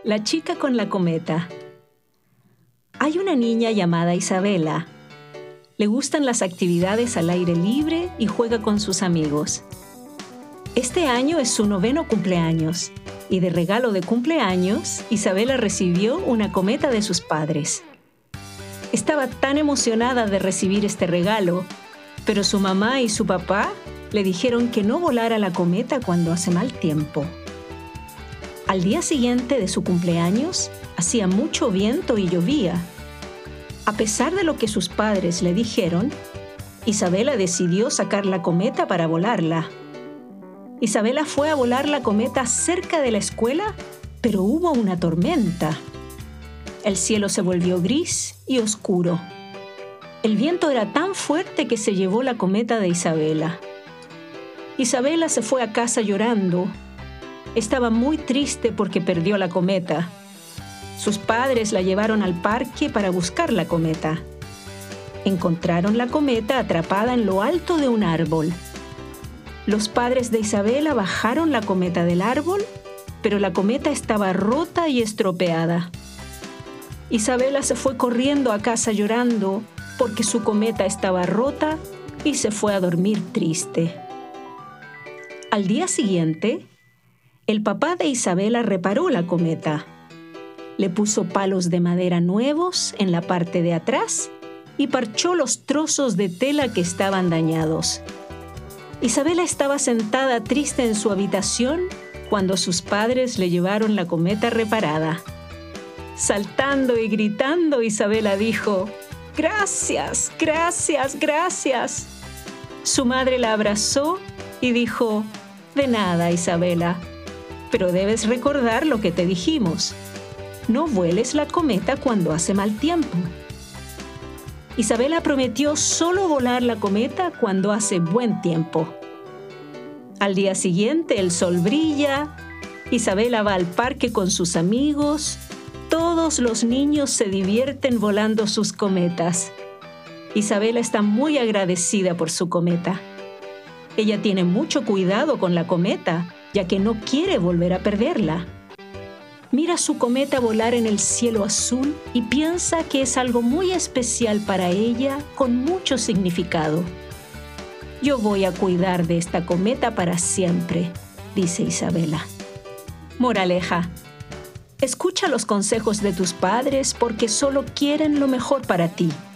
La chica con la cometa. Hay una niña llamada Isabela. Le gustan las actividades al aire libre y juega con sus amigos. Este año es su 9º cumpleaños y de regalo de cumpleaños, Isabela recibió una cometa de sus padres. Estaba tan emocionada de recibir este regalo, pero su mamá y su papá le dijeron que no volara la cometa cuando hace mal tiempo. Al día siguiente de su cumpleaños, hacía mucho viento y llovía. A pesar de lo que sus padres le dijeron, Isabela decidió sacar la cometa para volarla. Isabela fue a volar la cometa cerca de la escuela, pero hubo una tormenta. El cielo se volvió gris y oscuro. El viento era tan fuerte que se llevó la cometa de Isabela. Isabela se fue a casa llorando. Estaba muy triste porque perdió la cometa. Sus padres la llevaron al parque para buscar la cometa. Encontraron la cometa atrapada en lo alto de un árbol. Los padres de Isabela bajaron la cometa del árbol, pero la cometa estaba rota y estropeada. Isabela se fue corriendo a casa llorando porque su cometa estaba rota y se fue a dormir triste. Al día siguiente, el papá de Isabela reparó la cometa. Le puso palos de madera nuevos en la parte de atrás y parchó los trozos de tela que estaban dañados. Isabela estaba sentada triste en su habitación cuando sus padres le llevaron la cometa reparada. Saltando y gritando, Isabela dijo: «¡Gracias, gracias, gracias!». Su madre la abrazó y dijo: «De nada, Isabela, pero debes recordar lo que te dijimos. No vueles la cometa cuando hace mal tiempo». Isabela prometió solo volar la cometa cuando hace buen tiempo. Al día siguiente el sol brilla, Isabela va al parque con sus amigos, todos los niños se divierten volando sus cometas. Isabela está muy agradecida por su cometa. Ella tiene mucho cuidado con la cometa, ya que no quiere volver a perderla. Mira su cometa volar en el cielo azul y piensa que es algo muy especial para ella, con mucho significado. «Yo voy a cuidar de esta cometa para siempre», dice Isabela. Moraleja: escucha los consejos de tus padres porque solo quieren lo mejor para ti.